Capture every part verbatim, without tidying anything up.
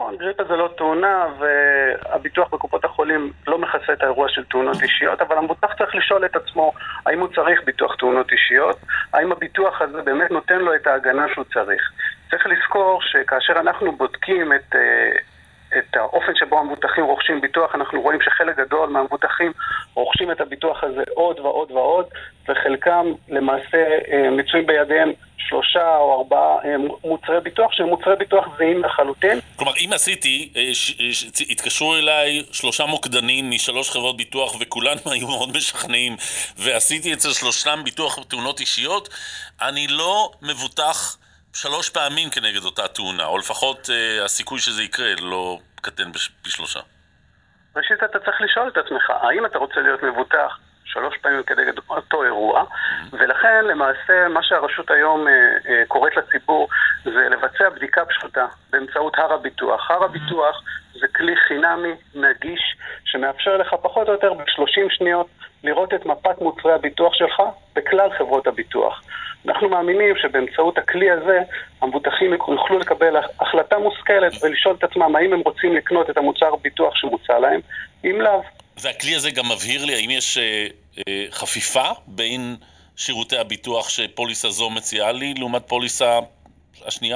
נכון, גריפה זה לא תאונה, והביטוח בקופות החולים לא מכסה את האירוע של תאונות אישיות, אבל המבוטח צריך לשאול את עצמו האם הוא צריך ביטוח תאונות אישיות, האם הביטוח הזה באמת נותן לו את ההגנה שהוא צריך. צריך לזכור שכאשר אנחנו בודקים את, את האופן שבו המבוטחים רוכשים ביטוח, אנחנו רואים שחלק גדול מהמבוטחים רוכשים את הביטוח הזה עוד ועוד ועוד, וחלקם למעשה מצויים בידיהם שלושה או ארבעה מוצרי ביטוח, שהם מוצרי ביטוח זהים לחלוטין. כלומר, אם עשיתי, התקשרו אליי שלושה מוקדנים משלוש חברות ביטוח, וכולנו היו מאוד משכנעים, ועשיתי אצל שלושתם ביטוח תאונות אישיות, אני לא מבוטח שלוש פעמים כנגד אותה תאונה, או לפחות הסיכוי שזה יקרה לא קטן פי שלושה. ראשית, אתה צריך לשאול את עצמך, האם אתה רוצה להיות מבוטח שלוש פעמים כנגד אותו אירוע, ולכן למעשה מה שהרשות היום קוראת לציבור זה לבצע בדיקה פשוטה באמצעות הר הביטוח. הר הביטוח זה כלי חינמי נגיש שמאפשר לך פחות או יותר ב-שלושים שניות לראות את מפת מוצרי הביטוח שלך בכלל חברות הביטוח. אנחנו מאמינים שבאמצעות הכלי הזה המבוטחים יוכלו לקבל החלטה מושכלת ולשאול את עצמם האם הם רוצים לקנות את המוצר ביטוח שמוצע להם, אם לאו. והכלי הזה גם מבהיר לי האם יש אה, אה, חפיפה בין שירותי הביטוח שפוליסה זו מציעה לי לעומת פוליסה השנייה?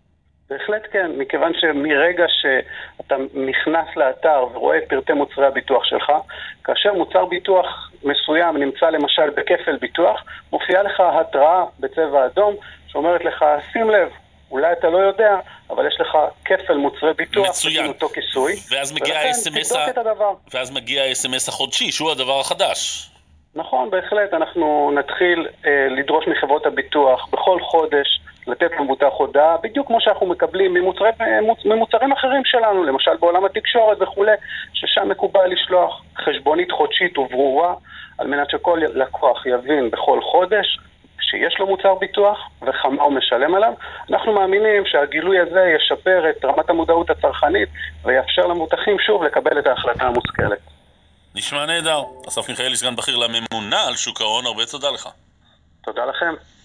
בהחלט כן, מכיוון שמרגע שאתה נכנס לאתר ורואה את פרטי מוצרי הביטוח שלך, כאשר מוצר ביטוח מסוים נמצא למשל בכפל ביטוח, מופיעה לך התראה בצבע אדום שאומרת לך, שים לב, אולי אתה לא יודע, אבל יש לך כפל מוצרי ביטוח, מצוין. אותו כיסוי, ואז מגיע ה-אס אם אס ה... ואז מגיע ה-אס אם אס החודשי, שהוא הדבר החדש. נכון, בהחלט, אנחנו נתחיל אה, לדרוש מחברות הביטוח בכל חודש, לתת למבוטח הודעה, בדיוק כמו שאנחנו מקבלים ממוצרי, ממוצרים אחרים שלנו, למשל בעולם התקשורת וכו', ששם מקובל לשלוח חשבונית חודשית וברורה, על מנת שכל לקוח יבין בכל חודש שיש לו מוצר ביטוח וכמה הוא משלם עליו. אנחנו מאמינים שהגילוי הזה ישפר את רמת המודעות הצרכנית ויאפשר למבוטחים שוב לקבל את ההחלטה המושכלת. נשמע נהדר. אסף מיכאלי, סגן בכיר לממונה על שוק ההון, הרבה תודה לך. תודה לכם.